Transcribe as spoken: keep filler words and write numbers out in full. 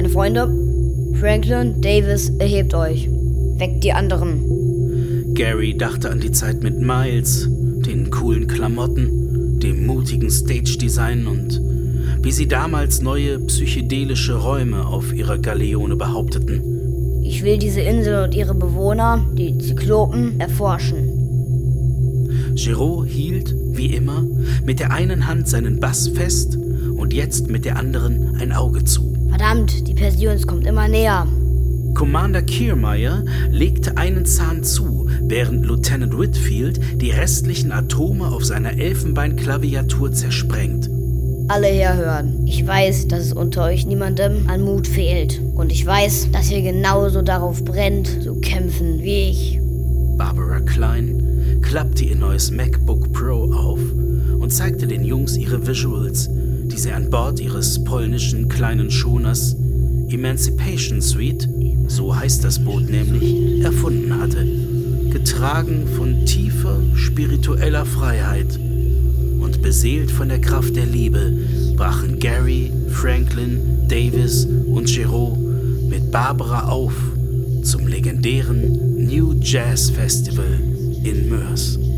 Meine Freunde, Franklin, Davis, erhebt euch. Weckt die anderen. Gary dachte an die Zeit mit Miles, den coolen Klamotten, dem mutigen Stage-Design und wie sie damals neue psychedelische Räume auf ihrer Galeone behaupteten. Ich will diese Insel und ihre Bewohner, die Zyklopen, erforschen. Giraud hielt, wie immer, mit der einen Hand seinen Bass fest und jetzt mit der anderen ein Auge zu. Verdammt, die Perseus kommt immer näher. Commander Kiermaier legte einen Zahn zu, während Lieutenant Whitfield die restlichen Atome auf seiner Elfenbeinklaviatur zersprengt. Alle herhören. Ich weiß, dass es unter euch niemandem an Mut fehlt. Und ich weiß, dass ihr genauso darauf brennt, zu kämpfen wie ich. Barbara Klein klappte ihr neues MacBook Pro auf und zeigte den Jungs ihre Visuals, die sie an Bord ihres polnischen kleinen Schoners Emancipation Suite, so heißt das Boot nämlich, erfunden hatte. Getragen von tiefer spiritueller Freiheit und beseelt von der Kraft der Liebe brachen Gary, Franklin, Davis und Giraud mit Barbara auf zum legendären New Jazz Festival in Moers.